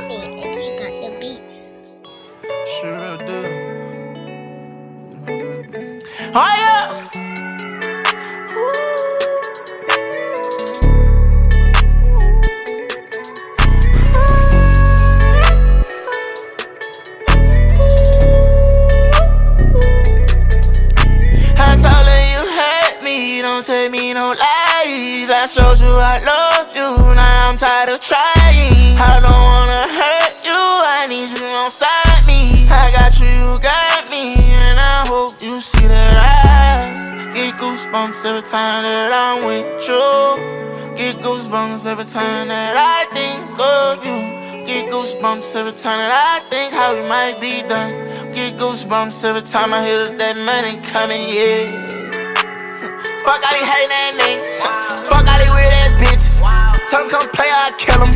Tommy, and you got the beats. Sure do. Oh yeah! I told her you hurt me, don't tell me no lies. I showed you I love you, now I'm tired of trying. I don't wanna hurt you, I need you on side me. I got you, you got me, and I hope you see that I get goosebumps every time that I'm with you. Get goosebumps every time that I think of you. Get goosebumps every time that I think how we might be done. Get goosebumps every time I hear that money coming, yeah. Fuck all these hating ass niggas. Fuck all these weird ass bitches. Tell them come play, I'll kill them.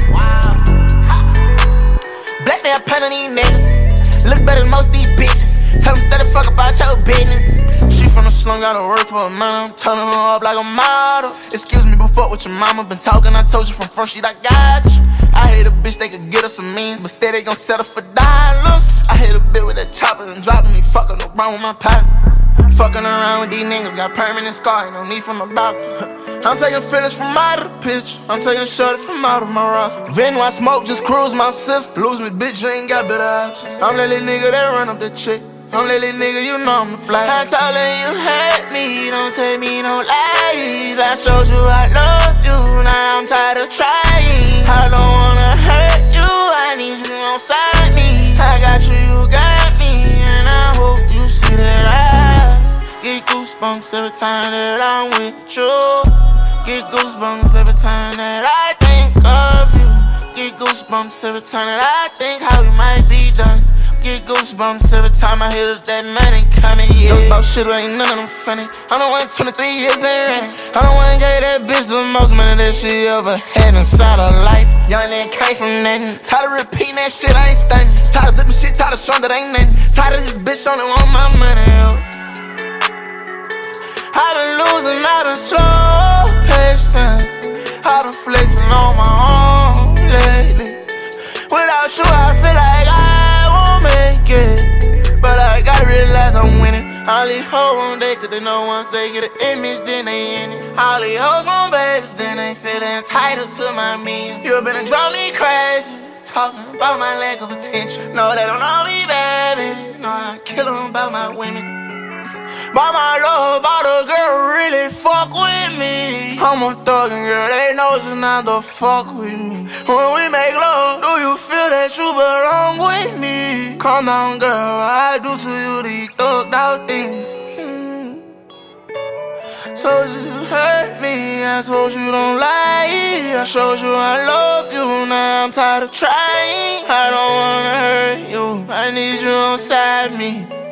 Black nail pen on these niggas. Look better than most these bitches. Tell them stay the fuck about your business. She from the slum, gotta work for a man. I'm turning her up like a model. Excuse me, but fuck with your mama. Been talking, I told you from first sheet, I got you. I hate a bitch, they could get us some means, but steady gon' settle for dollars. I hate a bitch with that chopper and dropping me, fucking around with my partners. Fucking around with these niggas, got permanent scar, ain't no need for no doctor. I'm taking feelings from out of the pitch, I'm taking shorty from out of my roster. Venue I smoke, just cruise my sister. Lose me, bitch, you ain't got better options. I'm that little nigga that run up the chick. I'm that little nigga, you know I'm the fly. I told her you hurt me, don't tell me no lies. I showed you I love you, now I'm tired of trying. I don't wanna hurt you, I need you on side me. I got you, you got me, and I hope you see that I get goosebumps every time that I'm with you. Get goosebumps every time that I think of you. Get goosebumps every time that I think how we might be done. Get goosebumps every time I hear that money coming, yeah. Those about shit ain't none of them funny. I don't want 23 years ain't running. I don't want to give that bitch the most money that she ever had inside her life. Young nigga came from nothing. Tired of repeating that shit, I ain't stunning. Tired of zipping shit, tired of showing that ain't nothing. Tired of this bitch only want my money, yo. I've been losing, I've been so patient. I've been flexing on my own lately. Without you, I feel like I won't make it. But I gotta realize I'm winning. All these hoes on they, cause they know once they get an image, then they in it. All these hoes want babies, then they feel entitled to my millions. You been drive me crazy, talking about my lack of attention. No, they don't know me, baby. No, I kill them about my women. By my love, about a girl really fuck with me. I'm a thug and girl, they know it's not to fuck with me. When we make love, do you feel that you belong with me? Calm down, girl, I do to you these thugged out things. Told you you hurt me, I told you don't lie. I showed you I love you, now I'm tired of trying. I don't wanna hurt you, I need you on side me.